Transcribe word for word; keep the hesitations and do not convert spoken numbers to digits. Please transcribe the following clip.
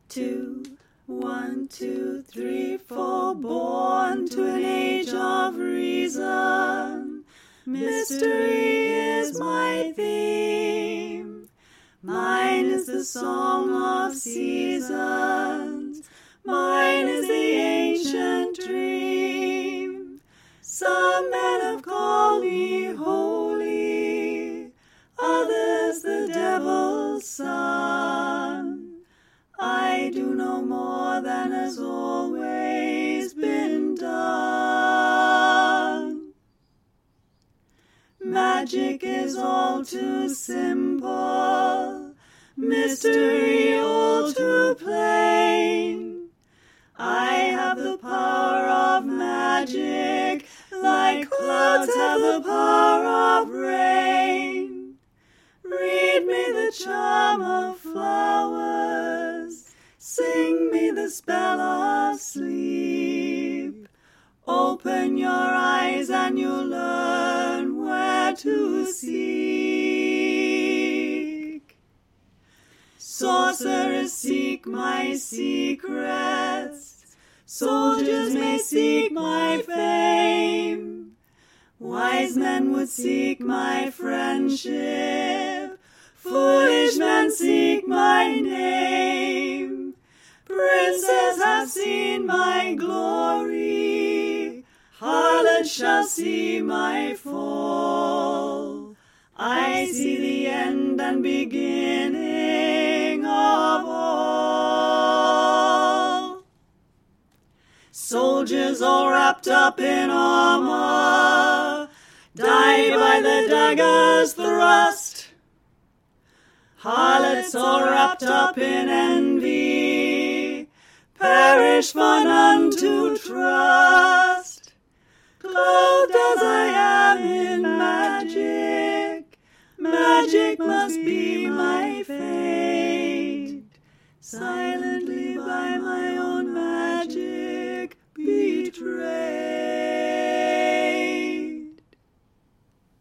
two, one, two, three, four, born to an age of reason. Mystery is my theme. Mine is the song of seasons. Mine is the ancient dream. Some men have called me holy, others the devil's son. I do no more than has always been done. Magic is all too simple, mystery all too plain. I have the power of magic, like clouds have the power of rain. Read me the charm of flowers, sing me the spell of sleep. Open your eyes and you'll learn where to seek. Sorcerers seek my secrets, soldiers may seek my fame. Wise men would seek my friendship, foolish men seek my name. Princes have seen my glory, harlots shall see my fall. I see the end and beginning of all. Soldiers all wrapped up in armor, die by the dagger's thrust. Harlots all wrapped up in envy, perish for none to trust. Clothed as I am in magic, magic must be my fate. Silently by